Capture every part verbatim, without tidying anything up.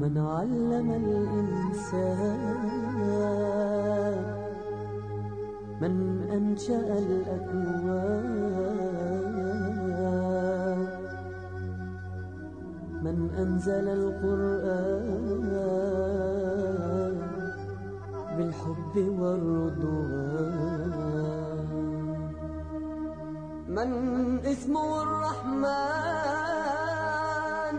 من علم الإنسان، من أنشأ الأكوان، من أنزل القرآن بالحب والرضوان، من اسمه الرحمن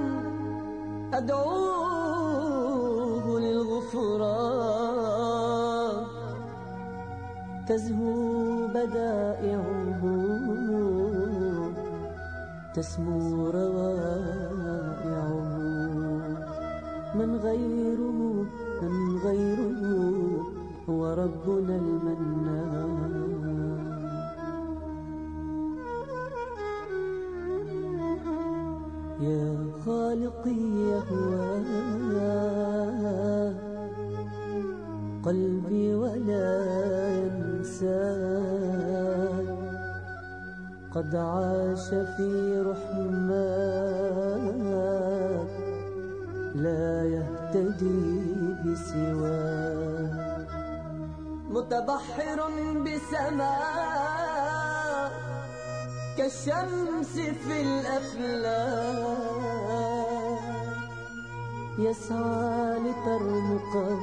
أدعوه للغفران، تزهو بدائعه تسمو روائعه، من غيره من غيره هو ربنا المنان. يا خالقي يهواه قلبي ولا ينساك، قد عاش في رحماك لا يهتدي بسواك، متبحر بسماء كالشمس في الأفلاك، يسعى لترمقه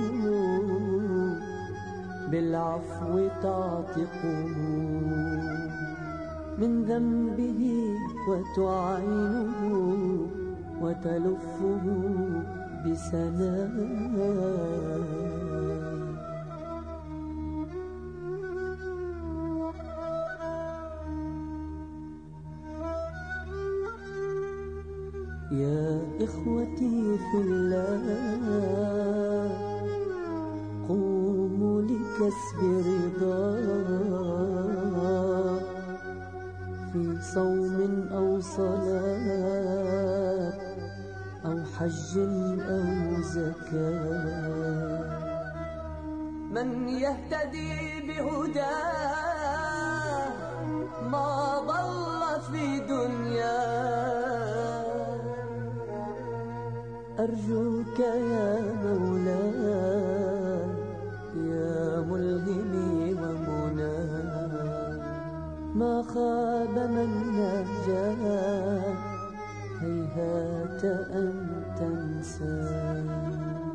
بالعفو تعتقه، من ذنبه وتعينه وتلفه بسناء. يا إخوتي في الله قوموا لكسب رضاه، في صوم أو صلاة أو حج أو زكاة، من يهتدي بهداه ما ضل في دنياه، أرجوك يا مولاي يا ملهمي ومناي، ما خاب من نجا هيهات أن تنسى.